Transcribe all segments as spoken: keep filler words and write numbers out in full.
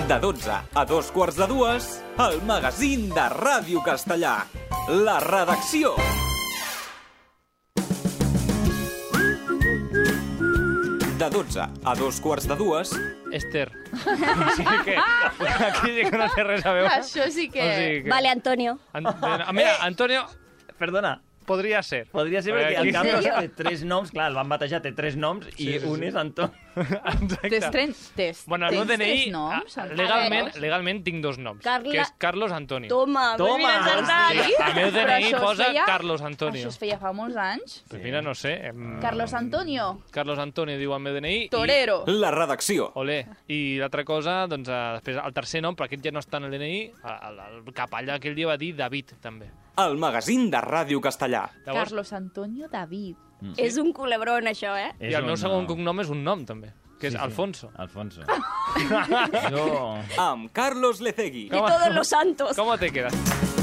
De dotze a dos quarts de dues, el magazín de Ràdio Castellà. La redacció. De dotze a dos quarts de dues... Esther. Sí que... Aquí sí que no té res a veure. Això sí que... O sigui que... Vale, Antonio. An... Mira, Antonio... Perdona. Podria ser. Podria ser perquè el Carlos té tres noms, clar, el van batejar, té tres noms i sí, sí, un sí. és Anton. Exacte. Tens tres, tens, bueno, el meu tens D N I, tres noms? legalment, legalment tinc dos noms, Carla... que és Carlos Antonio. Toma, Toma, mira, encertat. Sí, el meu D N I posa feia... Carlos Antonio. Això es feia fa molts anys. Pues mira, no sé. Em... Carlos Antonio. Carlos Antonio diu el meu D N I. Torero. I... La redacció. Olé. I l'altra cosa, doncs, eh, després el tercer nom, però aquest ja no està en el D N I, el, el capellà aquell dia va dir David, també. El magazín de Ràdio Castellà. Llavors... Carlos Antonio David. Mm. Sí. És un culebrón, això, eh? I el meu segon cognom és un nom, també, que és sí, Alfonso. Sí. Alfonso. Jo... Amb Carlos Lecegui. I todos los santos. ¿Cómo te quedas?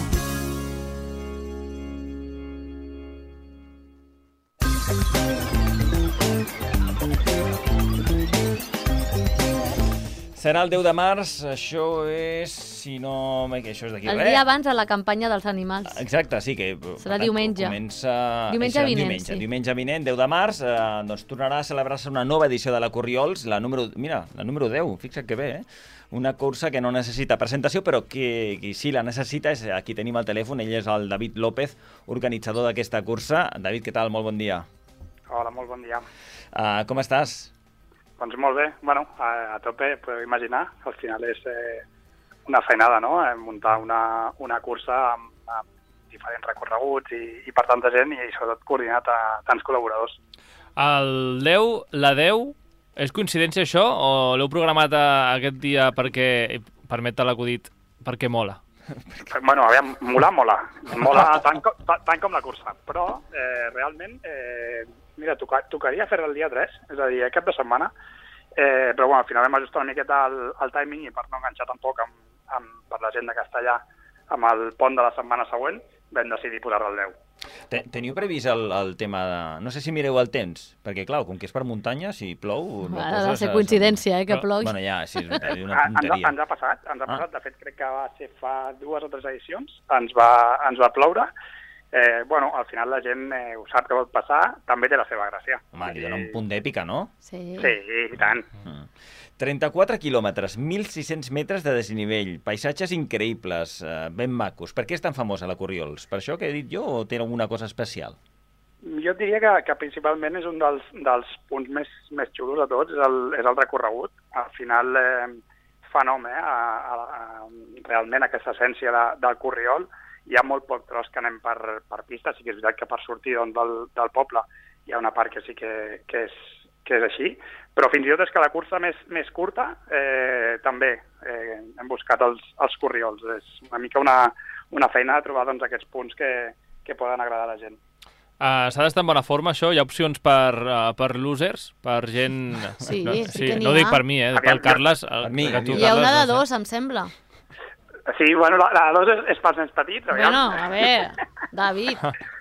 Serà el deu de març, això és, si no... Que això és d'aquí el res. dia abans de la campanya dels animals. Exacte, sí que... Serà diumenge. Comença... Diumenge això, vinent, diumenge, sí. Diumenge vinent, deu de març, eh, doncs tornarà a celebrar-se una nova edició de la Corriols, la número... Mira, la número deu, fixa't que bé, eh? Una cursa que no necessita presentació, però que qui sí la necessita és... Aquí tenim el telèfon, ell és el David López, organitzador d'aquesta cursa. David, què tal? Molt bon dia. Hola, molt bon dia. Uh, com estàs? Doncs molt bé, bueno, a, a tope, podeu imaginar, al final és eh, una feinada, no?, eh, muntar una, una cursa amb, amb diferents recorreguts i, i per tanta gent i sobretot coordinat a tants col·laboradors. El deu, la deu, és coincidència això o l'heu programat a, aquest dia perquè, permet l'acudit, perquè mola? Bueno, aviam, mola, mola. Mola tant, com, tant com la cursa, però eh, realment, eh, mira, toca, tocaria fer el dia tres, és a dir, cap de setmana, eh, però bueno, al final hem ajustat una miqueta el, el timing i per no enganxar tampoc amb, amb, per la gent de Castellà amb el pont de la setmana següent, vam decidir posar-lo al deu. Teniu previst el, el tema de... No sé si mireu el temps, perquè, clar, com que és per muntanya, si plou... No ha de ser coincidència, eh, que plogui. Bueno, ja, sí, és veritat, és una tonteria. Ens, ens ha passat, ens ha passat. Ah. De fet, crec que va ser fa dues o tres edicions, ens va, ens va ploure. Eh, bueno, al final la gent eh, ho sap que pot passar, també té la seva gràcia. Home, li dona un punt d'èpica, no? Sí. Sí, i tant. Mm. trenta-quatre quilòmetres, mil sis-cents metres de desnivell, paisatges increïbles, eh, ben macos. Per què és tan famosa la Corriols? Per això que he dit jo o té alguna cosa especial? Jo diria que, que principalment és un dels, dels punts més, més xulos de tots, és el, és el recorregut. Al final eh, fa nom, eh, a, a, a, realment aquesta essència de, del Corriol. Hi ha molt poc tros que anem per, per pista, sí que és veritat que per sortir doncs, del, del poble hi ha una part que sí que, que, és, que és així, però fins i tot és que la cursa més, més curta eh, també eh, hem buscat els, els Corriols. És una mica una, una feina de trobar doncs, aquests punts que, que poden agradar a la gent. Uh, S'ha d'estar en bona forma, això? Hi ha opcions per, uh, per losers? Per gent... Sí, no, sí, sí que n'hi no ho dic ha. per mi, eh? Pel Carles. El, per mi. tu, Hi ha una de no dos, em sembla. Sí, bueno, la, la de dos és, és pels nens petits. Aviam. Bueno, a veure, David.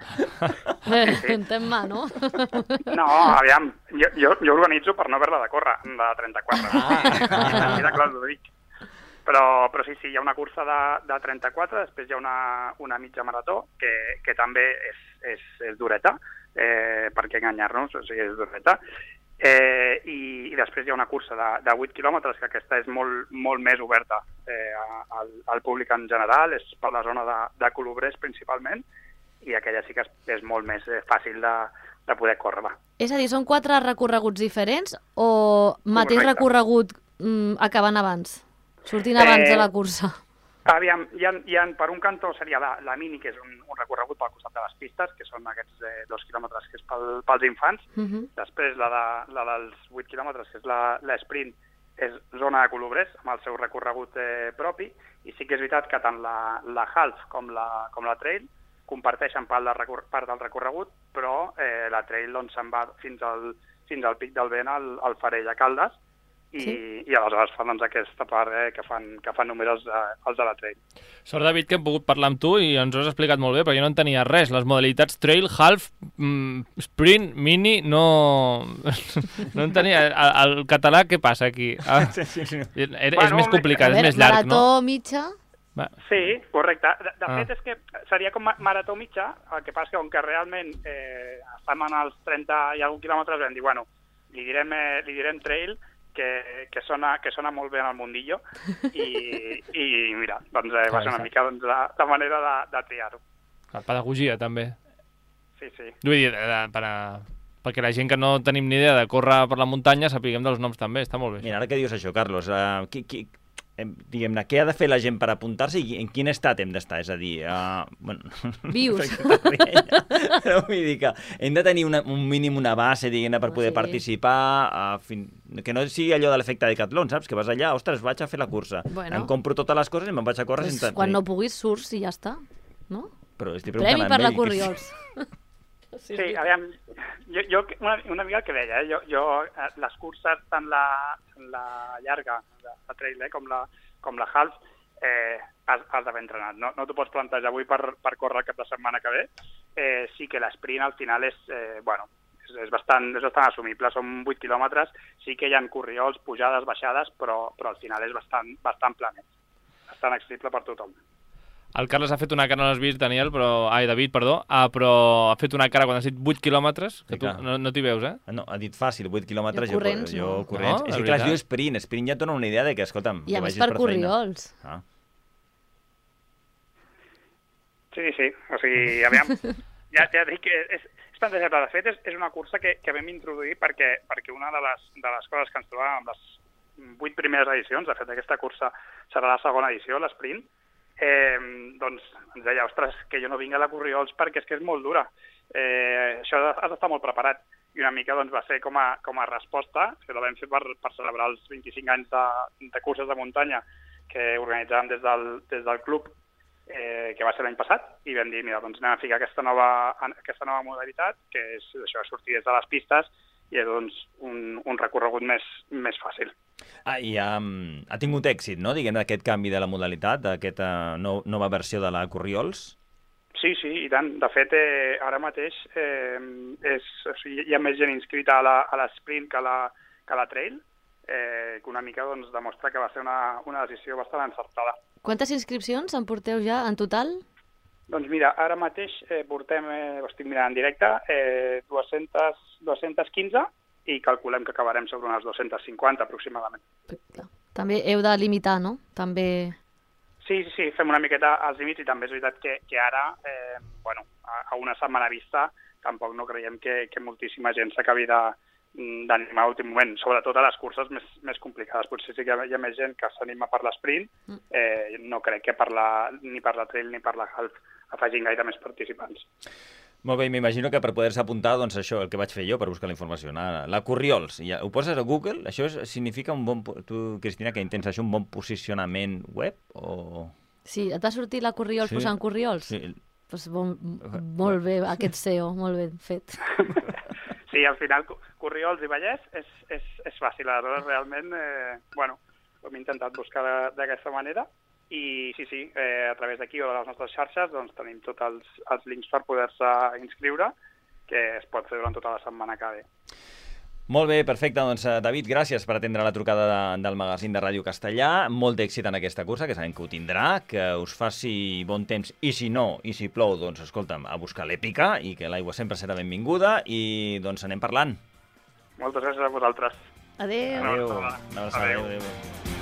Sí, sí. Entén-me, no? No, aviam, jo, jo, jo organitzo per no haver-la de córrer, la de trenta-quatre. Ah. Mira, clar, ho dic. Però, però sí, sí, hi ha una cursa de, de trenta-quatre, després hi ha una, una mitja marató, que, que també és, és, és dureta, eh, per què enganyar-nos, o sigui, és dureta. Eh, i, i després hi ha una cursa de, de vuit quilòmetres, que aquesta és molt, molt més oberta eh, al, al públic en general, és per la zona de, de Colobrers principalment, i aquella sí que és, és molt més eh, fàcil de, de poder córrer. És a dir, són quatre recorreguts diferents o mateix Correcte. recorregut mm, acabant abans? Sortint abans Eh, de la cursa? Aviam, hi ha, hi ha, per un cantó seria la, la mini, que és un, un recorregut pel costat de les pistes, que són aquests eh, dos quilòmetres que és pel, pels infants. Uh -huh. Després la, de, la dels vuit quilòmetres, que és l'esprint, és zona de Colobrers, amb el seu recorregut eh, propi, i sí que és veritat que tant la, la half com la, com la trail comparteixen part del, recor part del recorregut, però eh, la trail doncs, se'n va fins al, fins al Pic del Vent, al, al Farell a Caldes, i, Sí. i aleshores fan doncs, aquesta part eh, que, fan, que fan números eh, els de la trail. Sort, David, que hem pogut parlar amb tu i ens ho has explicat molt bé, perquè jo no entenia res. Les modalitats trail, half, mm, sprint, mini, no... no entenia. El, el català, què passa aquí? Ah, Sí, sí, sí. és Bueno, més complicat, A és veure, més llarg, marató, no? mitja... Va. Sí, correcte. De, de Ah. fet, és que seria com ma- marató mitjà, el que passa que com que realment eh, estem en els trenta i algun quilòmetres, vam dir, bueno, li direm, eh, li direm trail, que, que, sona, que sona molt bé en el mundillo, i, i mira, doncs eh, va ser una mica doncs, la, la manera de, de triar-ho. La pedagogia, també. Sí, sí. Vull dir, eh, per a... perquè la gent que no tenim ni idea de córrer per la muntanya sapiguem dels noms també, està molt bé. Mira, ara que dius això, Carlos, uh, qui, qui, em, diguem-ne, què ha de fer la gent per apuntar-se i en quin estat hem d'estar? És a dir, uh, bueno... Vius. Però vull dir que hem de tenir una, un mínim, una base, diguem-ne, per poder Sí. participar, uh, fin... que no sigui allò de l'efecte Decathlon, saps? Que vas allà, ostres, vaig a fer la cursa. Bueno. Em compro totes les coses i me'n vaig a córrer Pues, sense... quan no puguis surts i ja està, no? Però estic preguntant Premi a per la ell, Corriols. Sí, sí aviam, jo, jo una, una mica el que deia, eh? jo, jo, eh, les curses tant la, la llarga, la, la trail, eh? com, la, com la half, eh, has, has d'haver entrenat. No, no t'ho pots plantejar avui per, per córrer el cap de setmana que ve. Eh, sí que l'esprint al final és, eh, bueno, és, és, bastant, és bastant assumible, són vuit quilòmetres, sí que hi ha corriols, pujades, baixades, però, però al final és bastant, bastant planet, bastant accessible per tothom. El Carles ha fet una cara, no l'has vist, Daniel, però... Ai, David, perdó. Ah, però ha fet una cara quan has dit vuit quilòmetres, que Sí, tu clar. no, no t'hi veus, eh? No, ha dit fàcil, vuit quilòmetres. Jo corrents, jo, no. jo corrents. No, és de que clar, es veritat. diu sprint. Sprint ja et dona una idea de que, escolta'm, I a que més vagis per per feina. Corriols. Ah. Sí, sí, o sigui, aviam, ja, ja dic que és, és plantejable. De fet, és, és una cursa que, que vam introduir perquè, perquè una de les, de les coses que ens trobàvem amb les vuit primeres edicions, de fet, aquesta cursa serà la segona edició, l'esprint, eh, doncs ens deia, ostres, que jo no vinc a la Corriols perquè és que és molt dura. Eh, això has d'estar molt preparat. I una mica doncs, va ser com a, com a resposta, que la vam fer per, per celebrar els vint-i-cinc anys de, de curses de muntanya que organitzàvem des del, des del club, eh, que va ser l'any passat, i vam dir, mira, doncs anem a ficar aquesta nova, aquesta nova modalitat, que és això, sortir des de les pistes, i és doncs, un, un recorregut més, més fàcil. Ah, i um, ha tingut èxit, no?, diguem, aquest canvi de la modalitat, d'aquesta no, nova versió de la Corriols? Sí, sí, i tant. De fet, eh, ara mateix eh, és, o sigui, hi ha més gent inscrita a la, a l'esprint que a la, que a la trail, eh, que una mica doncs, demostra que va ser una, una decisió bastant encertada. Quantes inscripcions en porteu ja en total? Doncs mira, ara mateix eh, portem, eh, ho estic mirant en directe, eh, dues-centes, dues-centes quinze i calculem que acabarem sobre unes dues-centes cinquanta aproximadament. També heu de limitar, no? També... Sí, sí, sí, fem una miqueta als límits i també és veritat que, que ara, eh, bueno, a, a una setmana vista, tampoc no creiem que, que moltíssima gent s'acabi de, d'animar a últim moment, sobretot a les curses més, més complicades. Potser sí que hi ha més gent que s'anima per l'esprint, eh, no crec que per la, ni per la trail ni per la half afegin gaire més participants. Molt bé, m'imagino que per poder-se apuntar, doncs això, el que vaig fer jo per buscar la informació, la, la Corriols, ja, ho poses a Google, això és, significa un bon... Tu, Cristina, que intents això, un bon posicionament web, o...? Sí, et va sortir la Corriols Sí. posant Corriols? Sí. Pues bon, molt bé, aquest S E O, molt ben fet. Sí, al final, Corriols i Vallès és, és, és fàcil, aleshores realment, eh, bueno, ho hem intentat buscar de- d'aquesta manera, i sí, sí, eh, a través d'aquí o de les nostres xarxes doncs, tenim tots els, els links per poder-se inscriure, que es pot fer durant tota la setmana que ve. Molt bé, perfecte. Doncs, eh, David, gràcies per atendre la trucada de, del magazín de Ràdio Castellà. Molt d'èxit en aquesta cursa, que sabem que ho tindrà, que us faci bon temps, i si no, i si plou, doncs, escolta'm, a buscar l'èpica, i que l'aigua sempre serà benvinguda, i doncs anem parlant. Moltes gràcies a vosaltres. Adéu. Adéu. Una abraçada. Una abraçada. Adéu. Adéu. Adéu.